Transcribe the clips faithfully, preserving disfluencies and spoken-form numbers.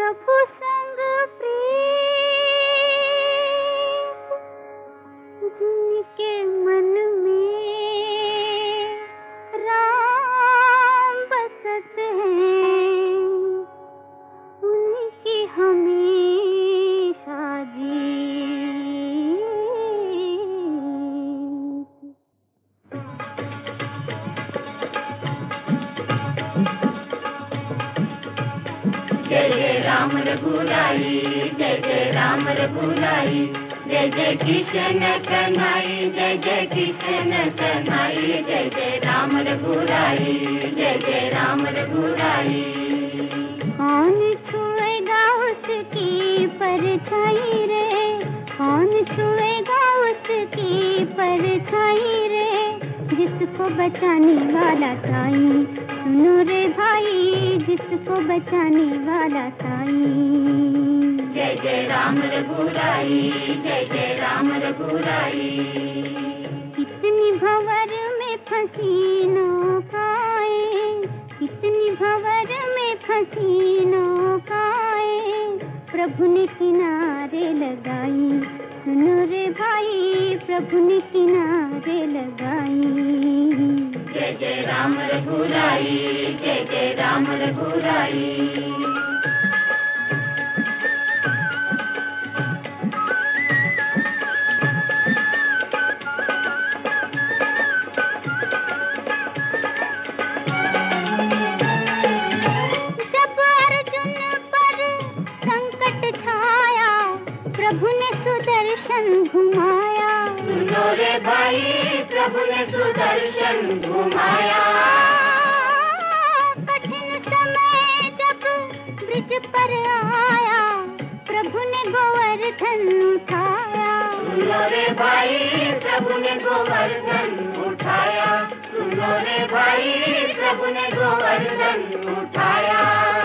प्रभु संग प्रीत जिनके मन में राम बसत हैं, उनकी हमेशा जीत। जय जय राम रघुराई, जय जय राम रघुराई, जय जय कृष्ण कन्हई, जय जय कृष्ण कन्हई, जय जय राम रघुराई, जय जय राम रघुराई। कौन छुएगा उसकी परछाई रे, कौन छुएगा उसकी परछाई रे, जिसको बचाने वाला साईं, सुनो रे भाई, जिसको बचाने वाला साईं। जय जय राम रघुराई, जय जय राम रघुराई। कितनी भंवर में फंसी नौकाएं, कितनी भंवर में फंसी नौकाएं, प्रभु ने किनारे लगाई, सुनो रे भाई, प्रभु ने किनारे लगाई। जय जय राम रघुराई, जय जय राम रघुराई। जब अर्जुन पर संकट छाया, प्रभु ने सुदर्शन घुमाया, सुनो रे भाई, प्रभु ने सुदर्शन घुमाया। कठिन समय जब ब्रिज पर आया, प्रभु ने गोवर्धन उठाया, सुनो रे भाई, प्रभु ने गोवर्धन उठाया, सुनो रे भाई, प्रभु ने गोवर्धन उठाया।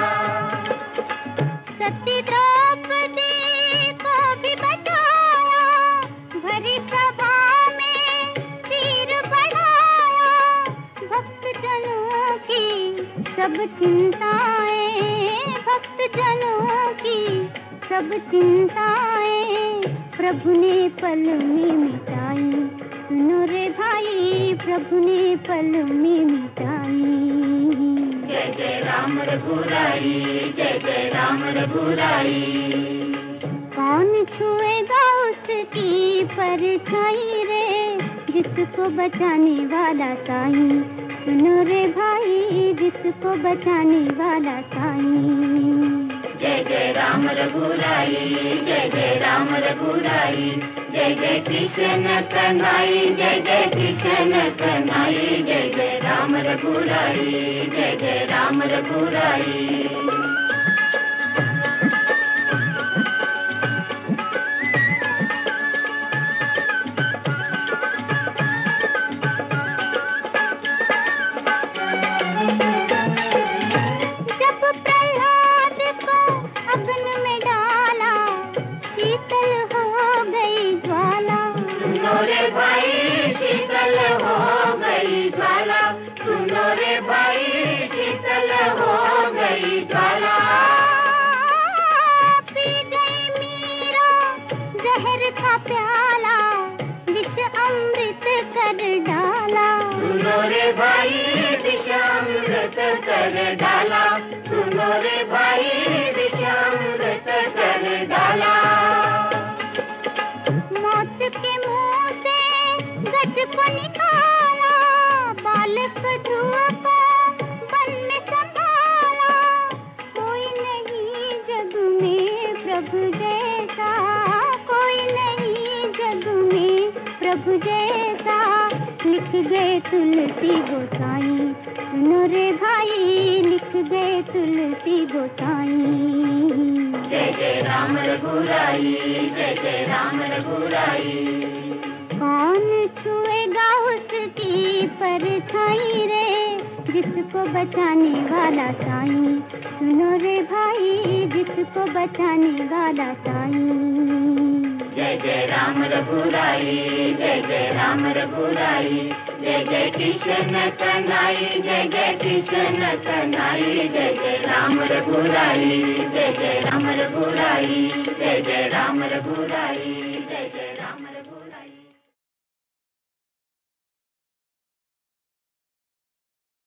सती द्रौपदी को भी बचाया, भरी सभा में तीर बढ़ाया, भक्त जनों की सब चिंताएं, भक्त जनों की सब चिंताएं, प्रभु ने पल में मिटाई, सुनो रे भाई, प्रभु ने पल में मिटाई। जय जय राम रघुराई, जय जय राम रघुराई। कौन छुएगा उसकी परछाई रे, जिसको बचाने वाला साईं, सुनो रे भाई, जिसको बचाने वाला साईं। जय जय राम रघुराई, जय जय राम रघुराई, जय जय कृष्ण कन्हई, जय जय कृष्ण कन्हई, जय जय राम रघुराई, जय जय राम रघुराई। सुनो रे भाई, शीतल हो गई ज्वाला। पी गई मीरा जहर का प्याला, विष अमृत कर डाला, सुनो रे भाई, विष अमृत कर डाला, सुनो रे भाई, विष अमृत कर डाला। मौत के मुंह से गज को निकाला, बालक ध्रुव को वन में संभाला, कोई नहीं जग में प्रभु जैसा, कोई नहीं जग में प्रभु जैसा, लिख गए तुलसी गोसाई, सुनो रे भाई, लिख गए तुलसी गोसाई। जय जय राम रघुराई, जय जय राम रघुराई। कौन छुएगा उसकी परछाई रे, जिसको बचाने वाला साईं, सुनो रे भाई, जिसको बचाने वाला साईं। जय जय राम रघुराई, जय जय राम रघुराई, जय जय कृष्ण कन्हई, जय जय कृष्ण कन्हई, जय जय राम रघुराई, जय जय राम रघुराई, जय जय राम रघुराई।